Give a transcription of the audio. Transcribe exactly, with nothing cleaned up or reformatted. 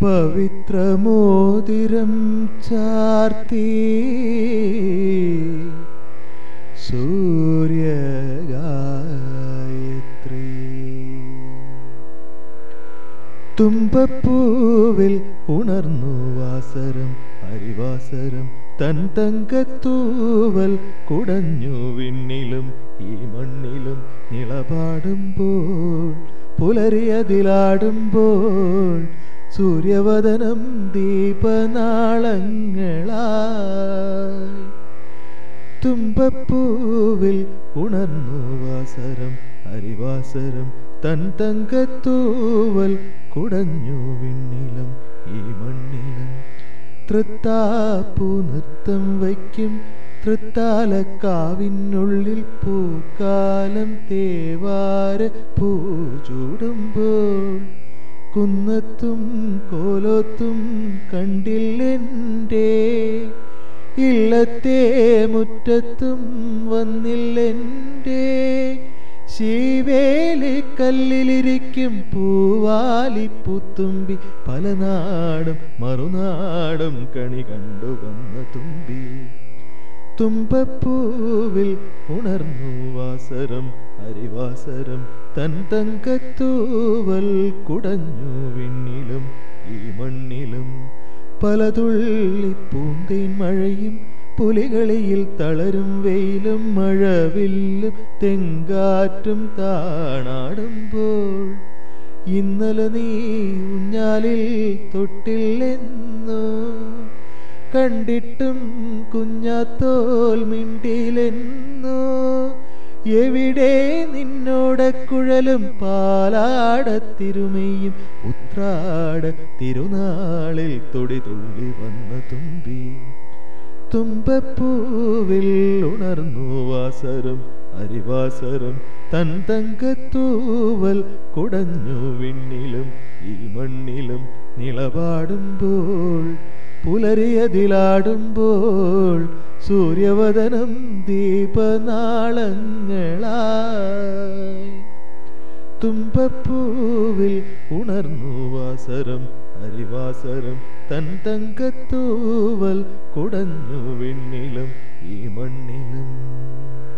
പവിത്രമോതിരം ചാർത്തി സൂര്യഗായത്രി തുമ്പപ്പൂവിൽ ഉണർന്നു വാസരം ഹരിവാസരം തൻ തങ്കത്തൂവൽ കുടഞ്ഞു വിണ്ണിലും ഈ മണ്ണിലും നിളപാടുമ്പോൾ പുലരിയതിലാടുമ്പോൾ സൂര്യവദനം ദീപനാളങ്ങളായി തുമ്പപ്പൂവിൽ ഉണർന്നു വാസരം ഹരിവാസരം തൻ തങ്കത്തൂവൽ കുടഞ്ഞു വിണ്ണിലും ഈ മണ്ണിലും തൃത്താപ്പൂ നൃത്തം വയ്ക്കും തൃത്താലക്കാവിനുള്ളിൽ പൂക്കാലം തേവാര പൂചൂടുമ്പോൾ കുന്നത്തും കോലത്തും കണ്ടില്ലെൻ്റെ ഇല്ലത്തെ മുറ്റത്തും വന്നില്ലെൻ്റെ ശീവേലി കല്ലിലിരിക്കും പൂവാലിപ്പൂത്തുമ്പി പല നാടും മറുനാടും കണി കണ്ടുവന്ന തുമ്പി തുമ്പപ്പൂവിൽ ഉണർന്നു വാസരം ഹരിവാസരം തൻ തങ്കത്തൂവൽ കുടഞ്ഞു വിണ്ണിലും ഈ മണ്ണിലും പലതുള്ളി പൂന്തേൻ മഴയും പുലികളിയിൽ തളരും വെയിലും മഴവില്ലും തെങ്കാറ്റും താണാടുമ്പോൾ ഇന്നലെ നീ ഊഞ്ഞാലിൽ തൊട്ടില്ലെന്നോ കണ്ടിട്ടും കുഞ്ഞാത്തോൽ മിണ്ടിയിലെന്നോ എവിടെ നിന്നോടക്കുഴലും പാലാടത്തിരുമയും ഉത്രാട തിരുനാളിൽ തൊടി തുള്ളി വന്ന തുമ്പി തുമ്പപ്പൂവിൽ ഉണർന്നു വാസരം ഹരിവാസരം തൻ തങ്കത്തൂവൽ കുടഞ്ഞു വിണ്ണിലും ഈ മണ്ണിലും നിളപാടുമ്പോൾ പുലരിയതിലാടുമ്പോൾ സൂര്യവദനം ദീപനാളങ്ങളായി തുമ്പപ്പൂവിൽ ഉണർന്നു വാസരം ഹരിവാസരം തൻ തങ്കത്തൂവൽ കുടഞ്ഞു വിണ്ണിലും ഈ മണ്ണിലും